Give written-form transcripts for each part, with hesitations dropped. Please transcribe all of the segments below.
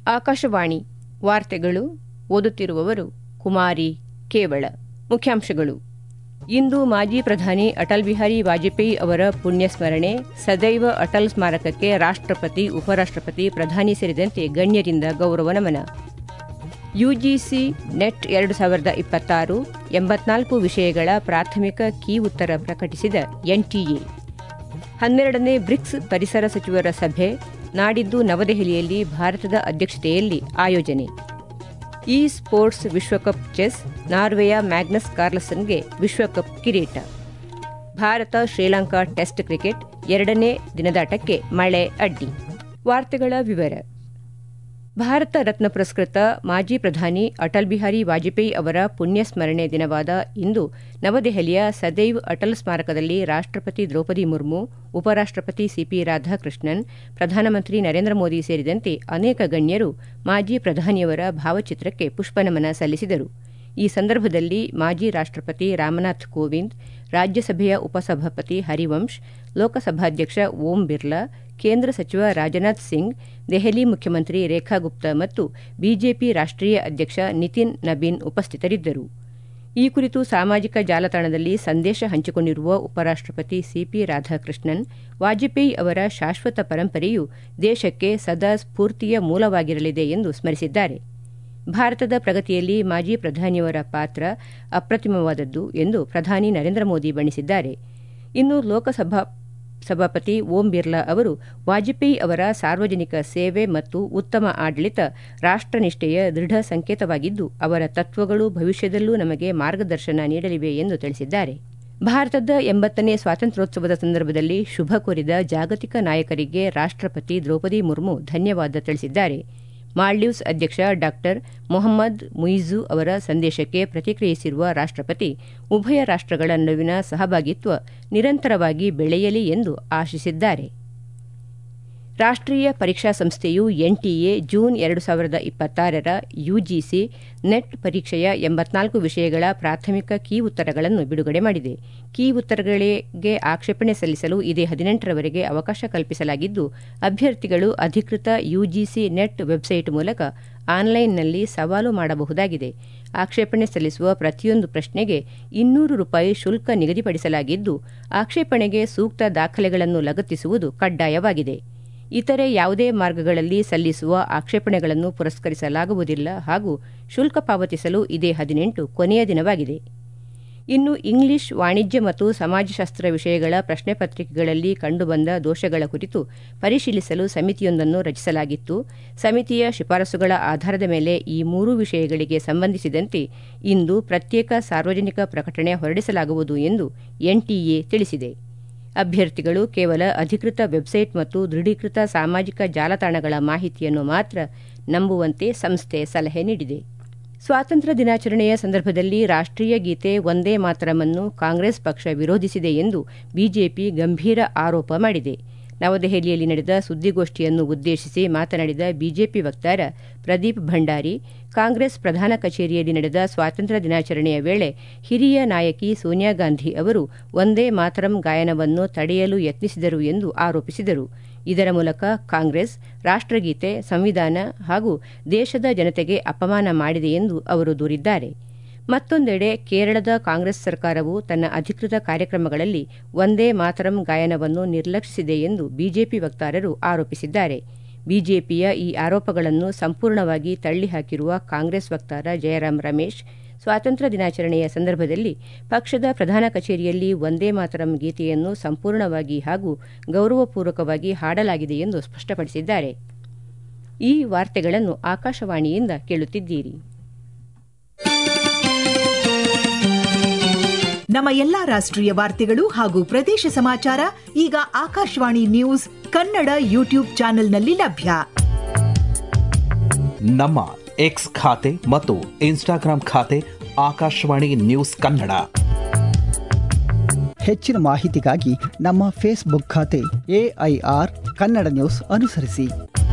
ಆಕಾಶವಾಣಿ ವಾರ್ತೆಗಳು ಓದುತ್ತಿರುವವರು ಕುಮಾರಿ ಕೇವಳ. ಮುಖ್ಯಾಂಶಗಳು. ಇಂದು ಮಾಜಿ ಪ್ರಧಾನಿ ಅಟಲ್ ಬಿಹಾರಿ ವಾಜಪೇಯಿ ಅವರ ಪುಣ್ಯಸ್ಮರಣೆ. ಸದೈವ ಅಟಲ್ ಸ್ಮಾರಕಕ್ಕೆ ರಾಷ್ಟ್ರಪತಿ, ಉಪರಾಷ್ಟ್ರಪತಿ, ಪ್ರಧಾನಿ ಸೇರಿದಂತೆ ಗಣ್ಯರಿಂದ ಗೌರವ ನಮನ. ಯುಜಿಸಿ ನೆಟ್ 2026 84 ವಿಷಯಗಳ ಪ್ರಾಥಮಿಕ ಕೀ ಉತ್ತರ ಪ್ರಕಟಿಸಿದ ಎನ್ಟಿಎ. 12ನೇ ಬ್ರಿಕ್ಸ್ ಪರಿಸರ ಸಚಿವರ ಸಭೆ ನಾಡಿದ್ದು ನವದೆಹಲಿಯಲ್ಲಿ ಭಾರತದ ಅಧ್ಯಕ್ಷತೆಯಲ್ಲಿ ಆಯೋಜನೆ. ಇ ಸ್ಪೋರ್ಟ್ಸ್ ವಿಶ್ವಕಪ್ ಚೆಸ್, ನಾರ್ವೆಯ ಮ್ಯಾಗ್ನಸ್ ಕಾರ್ಲ್ಸನ್ಗೆ ವಿಶ್ವಕಪ್ ಕಿರೀಟ. ಭಾರತ ಶ್ರೀಲಂಕಾ ಟೆಸ್ಟ್ ಕ್ರಿಕೆಟ್ 2ನೇ ದಿನದಾಟಕ್ಕೆ ಮಳೆ ಅಡ್ಡಿ. ವಾರ್ತೆಗಳ ವಿವರ. ಭಾರತ ರತ್ನ ಪುರಸ್ಕೃತ ಮಾಜಿ ಪ್ರಧಾನಿ ಅಟಲ್ ಬಿಹಾರಿ ವಾಜಪೇಯಿ ಅವರ ಪುಣ್ಯಸ್ಮರಣೆ ದಿನವಾದ ಇಂದು ನವದೆಹಲಿಯ ಸದೈವ್ ಅಟಲ್ ಸ್ಮಾರಕದಲ್ಲಿ ರಾಷ್ಟ್ರಪತಿ ದ್ರೌಪದಿ ಮುರ್ಮು, ಉಪರಾಷ್ಟ್ರಪತಿ ಸಿಪಿ ರಾಧಾಕೃಷ್ಣನ್, ಪ್ರಧಾನಮಂತ್ರಿ ನರೇಂದ್ರ ಮೋದಿ ಸೇರಿದಂತೆ ಅನೇಕ ಗಣ್ಯರು ಮಾಜಿ ಪ್ರಧಾನಿಯವರ ಭಾವಚಿತ್ರಕ್ಕೆ ಪುಷ್ಪನಮನ ಸಲ್ಲಿಸಿದರು. ಈ ಸಂದರ್ಭದಲ್ಲಿ ಮಾಜಿ ರಾಷ್ಟ್ರಪತಿ ರಾಮನಾಥ್ ಕೋವಿಂದ್, ರಾಜ್ಯಸಭೆಯ ಉಪಸಭಾಪತಿ ಹರಿವಂಶ್, ಲೋಕಸಭಾಧ್ಯಕ್ಷ ಓಂ ಬಿರ್ಲಾ, ಕೇಂದ್ರ ಸಚಿವ ರಾಜನಾಥ್ ಸಿಂಗ್, ದೆಹಲಿ ಮುಖ್ಯಮಂತ್ರಿ ರೇಖಾ ಗುಪ್ತಾ ಮತ್ತು ಬಿಜೆಪಿ ರಾಷ್ಟ್ರೀಯ ಅಧ್ಯಕ್ಷ ನಿತಿನ್ ನಬೀನ್ ಉಪಸ್ಥಿತರಿದ್ದರು. ಈ ಕುರಿತು ಸಾಮಾಜಿಕ ಜಾಲತಾಣದಲ್ಲಿ ಸಂದೇಶ ಹಂಚಿಕೊಂಡಿರುವ ಉಪರಾಷ್ಟ್ರಪತಿ ಸಿಪಿ ರಾಧಾಕೃಷ್ಣನ್, ವಾಜಪೇಯಿ ಅವರ ಶಾಶ್ವತ ಪರಂಪರೆಯು ದೇಶಕ್ಕೆ ಸದಾ ಸ್ಫೂರ್ತಿಯ ಮೂಲವಾಗಿರಲಿದೆ ಎಂದು ಸ್ಮರಿಸಿದ್ದಾರೆ. ಭಾರತದ ಪ್ರಗತಿಯಲ್ಲಿ ಮಾಜಿ ಪ್ರಧಾನಿಯವರ ಪಾತ್ರ ಅಪ್ರತಿಮವಾದದ್ದು ಎಂದು ಪ್ರಧಾನಿ ನರೇಂದ್ರ ಮೋದಿ ಬಣ್ಣಿಸಿದ್ದಾರೆ. ಇನ್ನು ಲೋಕಸಭಾಪತಿ ಓಂ ಬಿರ್ಲಾ ಅವರು ವಾಜಪೇಯಿ ಅವರ ಸಾರ್ವಜನಿಕ ಸೇವೆ ಮತ್ತು ಉತ್ತಮ ಆಡಳಿತ ರಾಷ್ಟ್ರನಿಷ್ಠೆಯ ದೃಢ ಸಂಕೇತವಾಗಿದ್ದು, ಅವರ ತತ್ವಗಳು ಭವಿಷ್ಯದಲ್ಲೂ ನಮಗೆ ಮಾರ್ಗದರ್ಶನ ನೀಡಲಿವೆ ಎಂದು ತಿಳಿಸಿದ್ದಾರೆ. ಭಾರತದ 80ನೇ ಸ್ವಾತಂತ್ರ್ಯೋತ್ಸವದ ಸಂದರ್ಭದಲ್ಲಿ ಶುಭ ಕೋರಿದ ಜಾಗತಿಕ ನಾಯಕರಿಗೆ ರಾಷ್ಟ್ರಪತಿ ದ್ರೌಪದಿ ಮುರ್ಮು ಧನ್ಯವಾದ ತಿಳಿಸಿದ್ದಾರೆ. ಮಾಲ್ಡೀವ್ಸ್ ಅಧ್ಯಕ್ಷ ಡಾ ಮೊಹಮ್ಮದ್ ಮುಯಿಝು ಅವರ ಸಂದೇಶಕ್ಕೆ ಪ್ರತಿಕ್ರಿಯಿಸಿರುವ ರಾಷ್ಟ್ರಪತಿ, ಉಭಯ ರಾಷ್ಟ್ರಗಳ ನಡುವಿನ ಸಹಭಾಗಿತ್ವ ನಿರಂತರವಾಗಿ ಬೆಳೆಯಲಿ ಎಂದು ಆಶಿಸಿದ್ದಾರೆ. ರಾಷ್ಟ್ರೀಯ ಪರೀಕ್ಷಾ ಸಂಸ್ಥೆಯು ಎನ್ಟಿಎ ಜೂನ್ 2026 ಯುಜಿಸಿ ನೆಟ್ ಪರೀಕ್ಷೆಯ 84 ವಿಷಯಗಳ ಪ್ರಾಥಮಿಕ ಕೀ ಉತ್ತರಗಳನ್ನು ಬಿಡುಗಡೆ ಮಾಡಿದೆ. ಕೀ ಉತ್ತರಗಳಿಗೆ ಆಕ್ಷೇಪಣೆ ಸಲ್ಲಿಸಲು ಇದೇ 18ರವರೆಗೆ ಅವಕಾಶ ಕಲ್ಪಿಸಲಾಗಿದ್ದು, ಅಭ್ಯರ್ಥಿಗಳು ಅಧಿಕೃತ ಯುಜಿಸಿ ನೆಟ್ ವೆಬ್ಸೈಟ್ ಮೂಲಕ ಆನ್ಲೈನ್ನಲ್ಲಿ ಸವಾಲು ಮಾಡಬಹುದಾಗಿದೆ. ಆಕ್ಷೇಪಣೆ ಸಲ್ಲಿಸುವ ಪ್ರತಿಯೊಂದು ಪ್ರಶ್ನೆಗೆ ₹200 ಶುಲ್ಕ ನಿಗದಿಪಡಿಸಲಾಗಿದ್ದು, ಆಕ್ಷೇಪಣೆಗೆ ಸೂಕ್ತ ದಾಖಲೆಗಳನ್ನು ಲಗತ್ತಿಸುವುದು ಕಡ್ಡಾಯವಾಗಿದೆ. ಇತರೆ ಯಾವುದೇ ಮಾರ್ಗಗಳಲ್ಲಿ ಸಲ್ಲಿಸುವ ಆಕ್ಷೇಪಣೆಗಳನ್ನು ಪುರಸ್ಕರಿಸಲಾಗುವುದಿಲ್ಲ ಹಾಗೂ ಶುಲ್ಕ ಪಾವತಿಸಲು ಇದೇ 18 ಕೊನೆಯ ದಿನವಾಗಿದೆ. ಇನ್ನು ಇಂಗ್ಲಿಷ್, ವಾಣಿಜ್ಯ ಮತ್ತು ಸಮಾಜಶಾಸ್ತ್ರ ವಿಷಯಗಳ ಪ್ರಶ್ನೆ ಪತ್ರಿಕೆಗಳಲ್ಲಿ ಕಂಡುಬಂದ ದೋಷಗಳ ಕುರಿತು ಪರಿಶೀಲಿಸಲು ಸಮಿತಿಯೊಂದನ್ನು ರಚಿಸಲಾಗಿತ್ತು. ಸಮಿತಿಯ ಶಿಫಾರಸುಗಳ ಆಧಾರದ ಮೇಲೆ ಈ 3 ವಿಷಯಗಳಿಗೆ ಸಂಬಂಧಿಸಿದಂತೆ ಇಂದು ಪ್ರತ್ಯೇಕ ಸಾರ್ವಜನಿಕ ಪ್ರಕಟಣೆ ಹೊರಡಿಸಲಾಗುವುದು ಎಂದು ಎನ್ಟಿಎ ತಿಳಿಸಿದೆ. ಅಭ್ಯರ್ಥಿಗಳು ಕೇವಲ ಅಧಿಕೃತ ವೆಬ್ಸೈಟ್ ಮತ್ತು ದೃಢೀಕೃತ ಸಾಮಾಜಿಕ ಜಾಲತಾಣಗಳ ಮಾಹಿತಿಯನ್ನು ಮಾತ್ರ ನಂಬುವಂತೆ ಸಂಸ್ಥೆ ಸಲಹೆ ನೀಡಿದೆ. ಸ್ವಾತಂತ್ರ್ಯ ದಿನಾಚರಣೆಯ ಸಂದರ್ಭದಲ್ಲಿ ರಾಷ್ಟ್ರೀಯ ಗೀತೆ ವಂದೇ ಮಾತರಂ ಕಾಂಗ್ರೆಸ್ ಪಕ್ಷ ವಿರೋಧಿಸಿದೆ ಎಂದು ಬಿಜೆಪಿ ಗಂಭೀರ ಆರೋಪ ಮಾಡಿದೆ. ನವದೆಹಲಿಯಲ್ಲಿ ನಡೆದ ಸುದ್ದಿಗೋಷ್ಠಿಯನ್ನು ಉದ್ದೇಶಿಸಿ ಮಾತನಾಡಿದ ಬಿಜೆಪಿ ವಕ್ತಾರ ಪ್ರದೀಪ್ ಭಂಡಾರಿ, ಕಾಂಗ್ರೆಸ್ ಪ್ರಧಾನ ಕಚೇರಿಯಲ್ಲಿ ನಡೆದ ಸ್ವಾತಂತ್ರ್ಯ ದಿನಾಚರಣೆಯ ವೇಳೆ ಹಿರಿಯ ನಾಯಕಿ ಸೋನಿಯಾ ಗಾಂಧಿ ಅವರು ವಂದೇ ಮಾತರಂ ಗಾಯನವನ್ನು ತಡೆಯಲು ಯತ್ನಿಸಿದರು ಎಂದು ಆರೋಪಿಸಿದರು. ಇದರ ಮೂಲಕ ಕಾಂಗ್ರೆಸ್ ರಾಷ್ಟ್ರಗೀತೆ, ಸಂವಿಧಾನ ಹಾಗೂ ದೇಶದ ಜನತೆಗೆ ಅಪಮಾನ ಮಾಡಿದೆ ಎಂದು ಅವರು ದೂರಿದ್ದಾರೆ. ಮತ್ತೊಂದೆಡೆ ಕೇರಳದ ಕಾಂಗ್ರೆಸ್ ಸರ್ಕಾರವು ತನ್ನ ಅಧಿಕೃತ ಕಾರ್ಯಕ್ರಮಗಳಲ್ಲಿ ವಂದೇ ಮಾತರಂ ಗಾಯನವನ್ನು ನಿರ್ಲಕ್ಷಿಸಿದೆ ಎಂದು ಬಿಜೆಪಿ ವಕ್ತಾರರು ಆರೋಪಿಸಿದ್ದಾರೆ. ಬಿಜೆಪಿಯ ಈ ಆರೋಪಗಳನ್ನು ಸಂಪೂರ್ಣವಾಗಿ ತಳ್ಳಿಹಾಕಿರುವ ಕಾಂಗ್ರೆಸ್ ವಕ್ತಾರ ಜಯರಾಮ್ ರಮೇಶ್, ಸ್ವಾತಂತ್ರ್ಯ ದಿನಾಚರಣೆಯ ಸಂದರ್ಭದಲ್ಲಿ ಪಕ್ಷದ ಪ್ರಧಾನ ಕಚೇರಿಯಲ್ಲಿ ವಂದೇ ಮಾತರಂ ಗೀತೆಯನ್ನು ಸಂಪೂರ್ಣವಾಗಿ ಹಾಗೂ ಗೌರವಪೂರ್ವಕವಾಗಿ ಹಾಡಲಾಗಿದೆ ಎಂದು ಸ್ಪಷ್ಟಪಡಿಸಿದ್ದಾರೆ. ಈ ವಾರ್ತೆಗಳನ್ನು ಆಕಾಶವಾಣಿಯಿಂದ ಕೇಳುತ್ತಿದ್ದೀರಿ. ನಮ್ಮ ಎಲ್ಲಾ ರಾಷ್ಟ್ರೀಯ ವಾರ್ತೆಗಳು ಹಾಗೂ ಪ್ರದೇಶ ಸಮಾಚಾರ ಈಗ ಆಕಾಶವಾಣಿ ನ್ಯೂಸ್ ಕನ್ನಡ ಯೂಟ್ಯೂಬ್ ಚಾನೆಲ್ನಲ್ಲಿ ಲಭ್ಯ. ನಮ್ಮ ಎಕ್ಸ್ ಖಾತೆ ಮತ್ತು ಇನ್ಸ್ಟಾಗ್ರಾಂ ಖಾತೆ ಆಕಾಶವಾಣಿ ನ್ಯೂಸ್ ಕನ್ನಡ. ಹೆಚ್ಚಿನ ಮಾಹಿತಿಗಾಗಿ ನಮ್ಮ ಫೇಸ್ಬುಕ್ ಖಾತೆ AIR ಕನ್ನಡ ನ್ಯೂಸ್ ಅನುಸರಿಸಿ.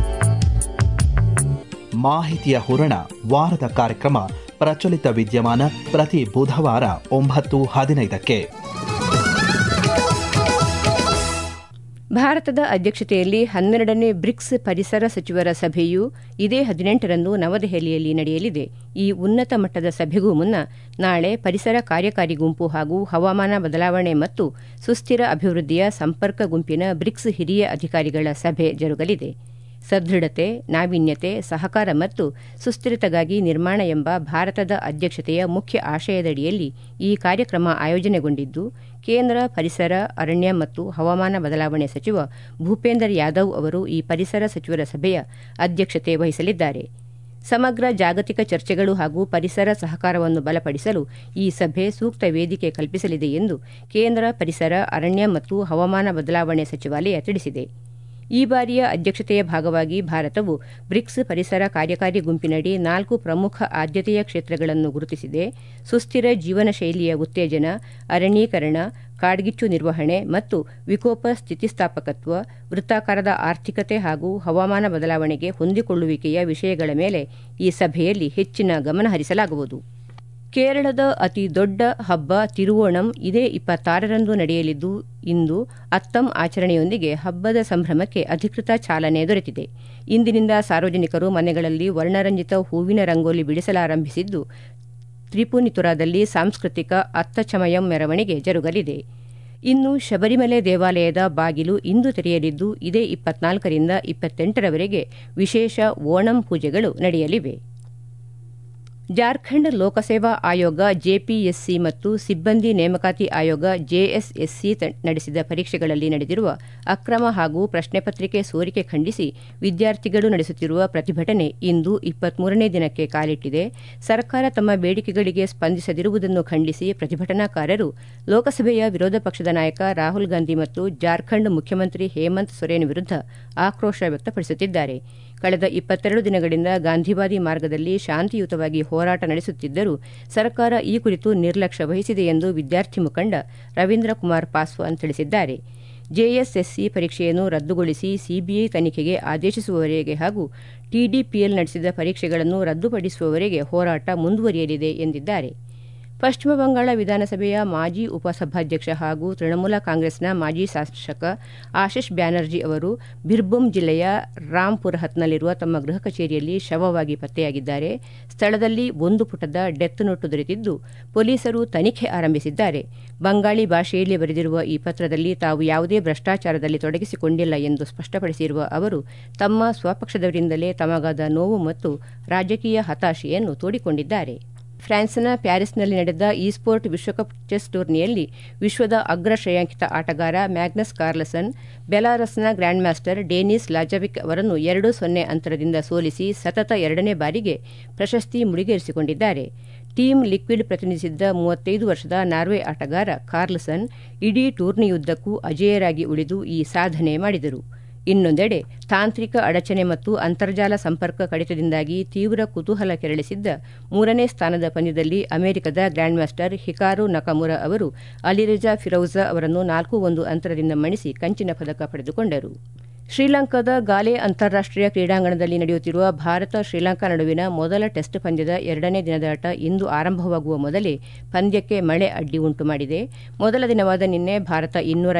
ಮಾಹಿತಿಯ ಹೂರಣ ವಾರದ ಕಾರ್ಯಕ್ರಮ ಪ್ರಚಲಿತ ವಿದ್ಯಮಾನ ಪ್ರತಿ ಬುಧವಾರ 9:15 ಭಾರತದ ಅಧ್ಯಕ್ಷತೆಯಲ್ಲಿ 12ನೇ ಬ್ರಿಕ್ಸ್ ಪರಿಸರ ಸಚಿವರ ಸಭೆಯು ಇದೇ 18ರಂದು ನವದೆಹಲಿಯಲ್ಲಿ ನಡೆಯಲಿದೆ. ಈ ಉನ್ನತ ಮಟ್ಟದ ಸಭೆಗೂ ಮುನ್ನ ನಾಳೆ ಪರಿಸರ ಕಾರ್ಯಕಾರಿ ಗುಂಪು ಹಾಗೂ ಹವಾಮಾನ ಬದಲಾವಣೆ ಮತ್ತು ಸುಸ್ಥಿರ ಅಭಿವೃದ್ಧಿಯ ಸಂಪರ್ಕ ಗುಂಪಿನ ಬ್ರಿಕ್ಸ್ ಹಿರಿಯ ಅಧಿಕಾರಿಗಳ ಸಭೆ ಜರುಗಲಿದೆ. ಸದೃಢತೆ, ನಾವೀನ್ಯತೆ, ಸಹಕಾರ ಮತ್ತು ಸುಸ್ಥಿರತೆಗಾಗಿ ನಿರ್ಮಾಣ ಎಂಬ ಭಾರತದ ಅಧ್ಯಕ್ಷತೆಯ ಮುಖ್ಯ ಆಶಯದಡಿಯಲ್ಲಿ ಈ ಕಾರ್ಯಕ್ರಮ ಆಯೋಜನೆಗೊಂಡಿದ್ದು, ಕೇಂದ್ರ ಪರಿಸರ, ಅರಣ್ಯ ಮತ್ತು ಹವಾಮಾನ ಬದಲಾವಣೆ ಸಚಿವ ಭೂಪೇಂದರ್ ಯಾದವ್ ಅವರು ಈ ಪರಿಸರ ಸಚಿವರ ಸಭೆಯ ಅಧ್ಯಕ್ಷತೆ ವಹಿಸಲಿದ್ದಾರೆ. ಸಮಗ್ರ ಜಾಗತಿಕ ಚರ್ಚೆಗಳು ಹಾಗೂ ಪರಿಸರ ಸಹಕಾರವನ್ನು ಬಲಪಡಿಸಲು ಈ ಸಭೆ ಸೂಕ್ತ ವೇದಿಕೆ ಕಲ್ಪಿಸಲಿದೆ ಎಂದು ಕೇಂದ್ರ ಪರಿಸರ, ಅರಣ್ಯ ಮತ್ತು ಹವಾಮಾನ ಬದಲಾವಣೆ ಸಚಿವಾಲಯ ತಿಳಿಸಿದೆ. ಈ ಬಾರಿಯ ಅಧ್ಯಕ್ಷತೆಯ ಭಾಗವಾಗಿ ಭಾರತವು ಬ್ರಿಕ್ಸ್ ಪರಿಸರ ಕಾರ್ಯಕಾರಿ ಗುಂಪಿನಡಿ 4 ಪ್ರಮುಖ ಆದ್ಯತೆಯ ಕ್ಷೇತ್ರಗಳನ್ನು ಗುರುತಿಸಿದೆ. ಸುಸ್ಥಿರ ಜೀವನ ಶೈಲಿಯ ಉತ್ತೇಜನ, ಅರಣ್ಯೀಕರಣ, ಕಾಡ್ಗಿಚ್ಚು ನಿರ್ವಹಣೆ ಮತ್ತು ವಿಕೋಪ ಸ್ಥಿತಿಸ್ಥಾಪಕತ್ವ, ವೃತ್ತಾಕಾರದ ಆರ್ಥಿಕತೆ ಹಾಗೂ ಹವಾಮಾನ ಬದಲಾವಣೆಗೆ ಹೊಂದಿಕೊಳ್ಳುವಿಕೆಯ ವಿಷಯಗಳ ಮೇಲೆ ಈ ಸಭೆಯಲ್ಲಿ ಹೆಚ್ಚಿನ ಗಮನ ಹರಿಸಲಾಗುವುದು. ಕೇರಳದ ಅತಿ ದೊಡ್ಡ ಹಬ್ಬ ತಿರುವೋಣಂ ಇದೇ 26ರಂದು ನಡೆಯಲಿದ್ದು, ಇಂದು ಅತ್ತಂ ಆಚರಣೆಯೊಂದಿಗೆ ಹಬ್ಬದ ಸಂಭ್ರಮಕ್ಕೆ ಅಧಿಕೃತ ಚಾಲನೆ ದೊರೆತಿದೆ. ಇಂದಿನಿಂದ ಸಾರ್ವಜನಿಕರು ಮನೆಗಳಲ್ಲಿ ವರ್ಣರಂಜಿತ ಹೂವಿನ ರಂಗೋಲಿ ಬಿಡಿಸಲಾರಂಭಿಸಿದ್ದು, ತ್ರಿಪುನಿತುರಾದಲ್ಲಿ ಸಾಂಸ್ಕೃತಿಕ ಅತ್ತಚಮಯಂ ಮೆರವಣಿಗೆ ಜರುಗಲಿದೆ. ಇನ್ನು ಶಬರಿಮಲೆ ದೇವಾಲಯದ ಬಾಗಿಲು ಇಂದು ತೆರೆಯಲಿದ್ದು, ಇದೇ 24ರಿಂದ 28ರವರೆಗೆ ವಿಶೇಷ ಓಣಂ ಪೂಜೆಗಳು ನಡೆಯಲಿವೆ. ಜಾರ್ಖಂಡ್ ಲೋಕಸೇವಾ ಆಯೋಗ ಜೆಪಿಎಸ್ಸಿ ಮತ್ತು ಸಿಬ್ಬಂದಿ ನೇಮಕಾತಿ ಆಯೋಗ ಜೆಎಸ್ಎಸ್ಸಿ ನಡೆಸಿದ ಪರೀಕ್ಷೆಗಳಲ್ಲಿ ನಡೆದಿರುವ ಅಕ್ರಮ ಹಾಗೂ ಪ್ರಶ್ನೆ ಪತ್ರಿಕೆ ಸೋರಿಕೆ ಖಂಡಿಸಿ ವಿದ್ಯಾರ್ಥಿಗಳು ನಡೆಸುತ್ತಿರುವ ಪ್ರತಿಭಟನೆ ಇಂದು 23ನೇ ದಿನಕ್ಕೆ ಕಾಲಿಟ್ಟಿದೆ. ಸರ್ಕಾರ ತಮ್ಮ ಬೇಡಿಕೆಗಳಿಗೆ ಸ್ಪಂದಿಸದಿರುವುದನ್ನು ಖಂಡಿಸಿ ಪ್ರತಿಭಟನಾಕಾರರು ಲೋಕಸಭೆಯ ವಿರೋಧ ಪಕ್ಷದ ನಾಯಕ ರಾಹುಲ್ ಗಾಂಧಿ ಮತ್ತು ಜಾರ್ಖಂಡ್ ಮುಖ್ಯಮಂತ್ರಿ ಹೇಮಂತ್ ಸೊರೇನ್ ವಿರುದ್ಧ ಆಕ್ರೋಶ ವ್ಯಕ್ತಪಡಿಸುತ್ತಿದ್ದಾರೆ. ಕಳೆದ 22 ದಿನಗಳಿಂದ ಗಾಂಧಿವಾದಿ ಮಾರ್ಗದಲ್ಲಿ ಶಾಂತಿಯುತವಾಗಿ ಹೋರಾಟ ನಡೆಸುತ್ತಿದ್ದರೂ ಸರ್ಕಾರ ಈ ಕುರಿತು ನಿರ್ಲಕ್ಷ್ಯ ವಹಿಸಿದೆ ಎಂದು ವಿದ್ಯಾರ್ಥಿ ಮುಖಂಡ ರವೀಂದ್ರ ಕುಮಾರ್ ಪಾಸ್ವಾನ್ ತಿಳಿಸಿದ್ದಾರೆ. ಜೆಎಸ್ಎಸ್ಸಿ ಪರೀಕ್ಷೆಯನ್ನು ರದ್ದುಗೊಳಿಸಿ ಸಿಬಿಐ ತನಿಖೆಗೆ ಆದೇಶಿಸುವವರೆಗೆ ಹಾಗೂ ಟಿಡಿಪಿಎಲ್ ನಡೆಸಿದ ಪರೀಕ್ಷೆಗಳನ್ನು ರದ್ದುಪಡಿಸುವವರೆಗೆ ಹೋರಾಟ ಮುಂದುವರಿಯಲಿದೆ ಎಂದಿದ್ದಾರೆ. ಪಶ್ಚಿಮ ಬಂಗಾಳ ವಿಧಾನಸಭೆಯ ಮಾಜಿ ಉಪಸಭಾಧ್ಯಕ್ಷ ಹಾಗೂ ತೃಣಮೂಲ ಕಾಂಗ್ರೆಸ್ನ ಮಾಜಿ ಶಾಸಕ ಆಶಿಷ್ ಬ್ಯಾನರ್ಜಿ ಅವರು ಬಿರ್ಭೂಮ್ ಜಿಲ್ಲೆಯ ರಾಂಪುರಹತ್ನಲ್ಲಿರುವ ತಮ್ಮ ಗೃಹ ಕಚೇರಿಯಲ್ಲಿ ಶವವಾಗಿ ಪತ್ತೆಯಾಗಿದ್ದಾರೆ. ಸ್ಥಳದಲ್ಲಿ ಒಂದು ಪುಟದ ಡೆತ್ ನೋಟ್ ದೊರೆತಿದ್ದು, ಪೊಲೀಸರು ತನಿಖೆ ಆರಂಭಿಸಿದ್ದಾರೆ. ಬಂಗಾಳಿ ಭಾಷೆಯಲ್ಲಿ ಬರೆದಿರುವ ಈ ಪತ್ರದಲ್ಲಿ ತಾವು ಯಾವುದೇ ಭ್ರಷ್ಟಾಚಾರದಲ್ಲಿ ತೊಡಗಿಸಿಕೊಂಡಿಲ್ಲ ಎಂದು ಸ್ಪಷ್ಟಪಡಿಸಿರುವ ಅವರು ತಮ್ಮ ಸ್ವಪಕ್ಷದವರಿಂದಲೇ ತಮಗಾದ ನೋವು ಮತ್ತು ರಾಜಕೀಯ ಹತಾಶೆಯನ್ನು ತೋಡಿಕೊಂಡಿದ್ದಾರೆ. ಫ್ರಾನ್ಸ್ನ ಪ್ಯಾರಿಸ್ನಲ್ಲಿ ನಡೆದ ಈಸ್ಪೋರ್ಟ್ ವಿಶ್ವಕಪ್ ಚೆಸ್ ಟೂರ್ನಿಯಲ್ಲಿ ವಿಶ್ವದ ಅಗ್ರ ಶ್ರೇಯಾಂಕಿತ ಆಟಗಾರ ಮ್ಯಾಗ್ನಸ್ ಕಾರ್ಲ್ಸನ್ ಬೆಲಾರಸ್ನ ಗ್ರ್ಯಾಂಡ್ ಮಾಸ್ಟರ್ ಡೆನಿಸ್ ಲಾಜವಿಕ್ ಅವರನ್ನು 2-0 ಅಂತರದಿಂದ ಸೋಲಿಸಿ ಸತತ 2ನೇ ಬಾರಿಗೆ ಪ್ರಶಸ್ತಿ ಮುಡಿಗೇರಿಸಿಕೊಂಡಿದ್ದಾರೆ. ಟೀಮ್ ಲಿಕ್ವಿಡ್ ಪ್ರತಿನಿಧಿಸಿದ್ದ 35 ವರ್ಷದ ನಾರ್ವೆ ಆಟಗಾರ ಕಾರ್ಲ್ಸನ್ ಇಡೀ ಟೂರ್ನಿಯುದ್ದಕ್ಕೂ ಅಜೇಯರಾಗಿ ಉಳಿದು ಈ ಸಾಧನೆ ಮಾಡಿದರು. ಇನ್ನೊಂದೆಡೆ ತಾಂತ್ರಿಕ ಅಡಚಣೆ ಮತ್ತು ಅಂತರ್ಜಾಲ ಸಂಪರ್ಕ ಕಡಿತದಿಂದಾಗಿ ತೀವ್ರ ಕುತೂಹಲ ಕೆರಳಿಸಿದ್ದ 3ನೇ ಸ್ಥಾನದ ಪಂದ್ಯದಲ್ಲಿ ಅಮೆರಿಕದ ಗ್ರ್ಯಾಂಡ್ ಮಾಸ್ಟರ್ ಹಿಕಾರು ನಕಮುರಾ ಅವರು ಅಲಿರಜಾ ಫಿರೌಜಾ ಅವರನ್ನು 4-1 ಅಂತರದಿಂದ ಮಣಿಸಿ ಕಂಚಿನ ಪದಕ ಪಡೆದುಕೊಂಡರು. ಶ್ರೀಲಂಕಾದ ಗಾಲೆ ಅಂತಾರಾಷ್ಟೀಯ ಕ್ರೀಡಾಂಗಣದಲ್ಲಿ ನಡೆಯುತ್ತಿರುವ ಭಾರತ ಶ್ರೀಲಂಕಾ ನಡುವಿನ ಮೊದಲ ಟೆಸ್ಟ್ ಪಂದ್ಯದ 2ನೇ ದಿನದಾಟ ಇಂದು ಆರಂಭವಾಗುವ ಮೊದಲೇ ಪಂದ್ಯಕ್ಕೆ ಮಳೆ ಅಡ್ಡಿ ಉಂಟು ಮಾಡಿದೆ. ಮೊದಲ ದಿನವಾದ ನಿನ್ನೆ ಭಾರತ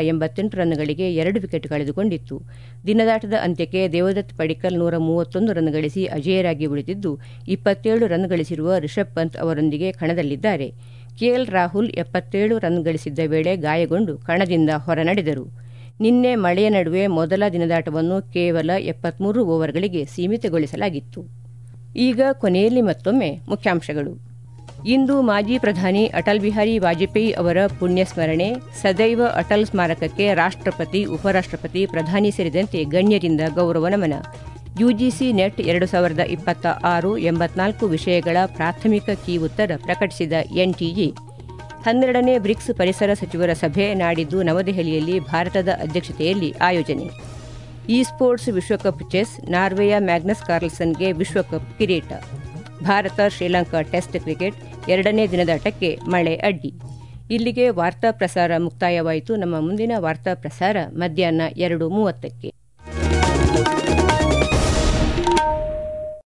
288 ರನ್ಗಳಿಗೆ 2 ವಿಕೆಟ್ ಕಳೆದುಕೊಂಡಿತ್ತು. ದಿನದಾಟದ ಅಂತ್ಯಕ್ಕೆ ದೇವದತ್ ಪಡಿಕ್ಕಲ್ 131 ರನ್ ಗಳಿಸಿ ಅಜೇಯರಾಗಿ ಉಳಿದಿದ್ದು, 27 ರನ್ ಗಳಿಸಿರುವ ರಿಷಬ್ ಪಂತ್ ಅವರೊಂದಿಗೆ ಕಣದಲ್ಲಿದ್ದಾರೆ. ಕೆಎಲ್ ರಾಹುಲ್ 77 ರನ್ ಗಳಿಸಿದ್ದ ವೇಳೆ ಗಾಯಗೊಂಡು ಕಣದಿಂದ ಹೊರನಡೆದರು. ನಿನ್ನೆ ಮಳೆಯ ನಡುವೆ ಮೊದಲ ದಿನದಾಟವನ್ನು ಕೇವಲ 73 ಓವರ್ಗಳಿಗೆ ಸೀಮಿತಗೊಳಿಸಲಾಗಿತ್ತು. ಈಗ ಕೊನೆಯಲ್ಲಿ ಮತ್ತೊಮ್ಮೆ ಮುಖ್ಯಾಂಶಗಳು. ಇಂದು ಮಾಜಿ ಪ್ರಧಾನಿ ಅಟಲ್ ಬಿಹಾರಿ ವಾಜಪೇಯಿ ಅವರ ಪುಣ್ಯ ಸ್ಮರಣೆ. ಸದೈವ ಅಟಲ್ ಸ್ಮಾರಕಕ್ಕೆ ರಾಷ್ಟ್ರಪತಿ, ಉಪರಾಷ್ಟ್ರಪತಿ, ಪ್ರಧಾನಿ ಸೇರಿದಂತೆ ಗಣ್ಯರಿಂದ ಗೌರವ ನಮನ. ಯುಜಿಸಿ ನೆಟ್ 2026 84 ವಿಷಯಗಳ ಪ್ರಾಥಮಿಕ ಕೀ ಉತ್ತರ ಪ್ರಕಟಿಸಿದ ಎನ್ಟಿಎ. 12ನೇ ಬ್ರಿಕ್ಸ್ ಪರಿಸರ ಸಚಿವರ ಸಭೆ ನಾಡಿದ್ದು ನವದೆಹಲಿಯಲ್ಲಿ ಭಾರತದ ಅಧ್ಯಕ್ಷತೆಯಲ್ಲಿ ಆಯೋಜನೆ. ಇ ಸ್ಪೋರ್ಟ್ಸ್ ವಿಶ್ವಕಪ್ ಚೆಸ್, ನಾರ್ವೆಯ ಮ್ಯಾಗ್ನಸ್ ಕಾರ್ಲ್ಸನ್ಗೆ ವಿಶ್ವಕಪ್ ಕಿರೀಟ. ಭಾರತ ಶ್ರೀಲಂಕಾ ಟೆಸ್ಟ್ ಕ್ರಿಕೆಟ್ 2ನೇ ದಿನದಾಟಕ್ಕೆ ಮಳೆ ಅಡ್ಡಿ. ಇಲ್ಲಿಗೆ ವಾರ್ತಾ ಪ್ರಸಾರ ಮುಕ್ತಾಯವಾಯಿತು. ನಮ್ಮ ಮುಂದಿನ ವಾರ್ತಾ ಪ್ರಸಾರ ಮಧ್ಯಾಹ್ನ 2:30ಕ್ಕೆ.